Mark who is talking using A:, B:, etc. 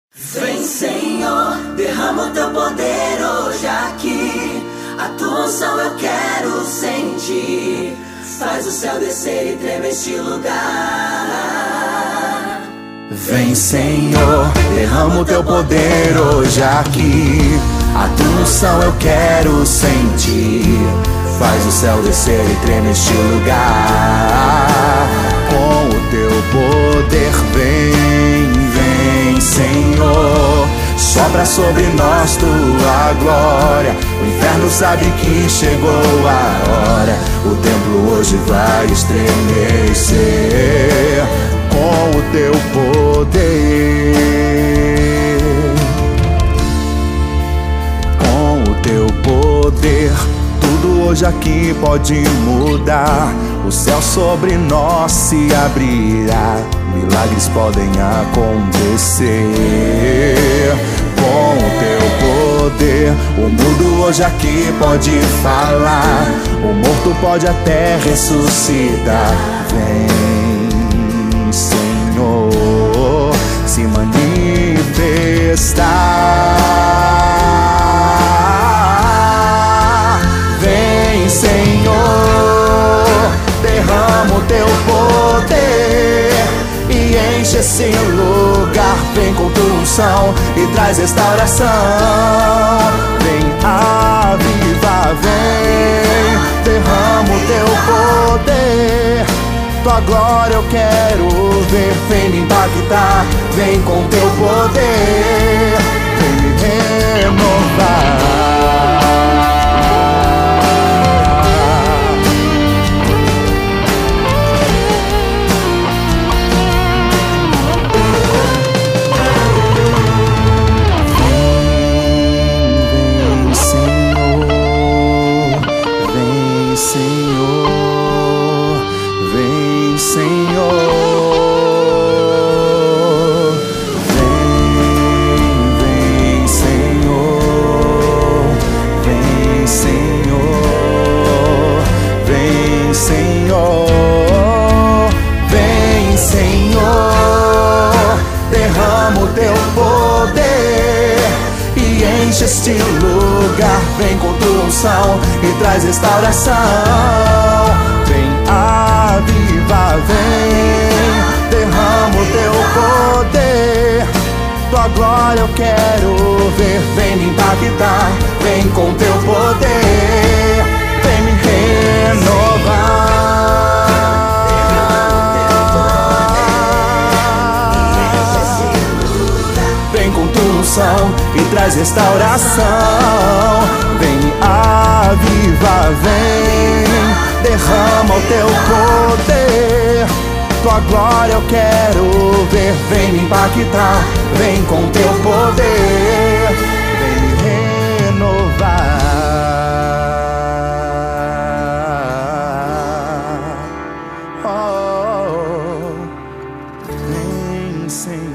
A: Vem, Senhor, derrama o teu poder hoje aqui. A tua unção eu quero sentir. Faz o céu descer e treme este lugar.
B: Vem, Senhor, derrama o teu poder hoje aqui. A tua unção eu quero sentir. Faz o céu descer e treme este lugar. Com o teu poder vem, Senhor. Sopra sobre nós tua glória. O inferno sabe que chegou a hora. O templo hoje vai estremecer com o teu poder. Com o teu poder, tudo hoje aqui pode mudar. O céu sobre nós se abrirá. Milagres podem acontecer. Com o teu poder, o mudo hoje aqui pode falar. O morto pode até ressuscitar. Vem, Senhor, se manifestar. Vem, Senhor, derrama o teu poder e enche esse lugar. Vem com tua unção e traz restauração. Vem, aviva, vem, derrama o teu poder. Tua glória eu quero ver. Vem me impactar, vem com teu poder. Vem me renovar. Este lugar, vem com tua unção e traz restauração. Vem, aviva, vem, derrama o teu poder. Tua glória eu quero ver. Vem me impactar, vem com teu poder. Vem me renovar. Vem com tua unção e traz restauração. Vem, aviva, vem, derrama o teu poder. Tua glória eu quero ver. Vem me impactar, vem com teu poder. Vem me renovar. Oh, vem, Senhor.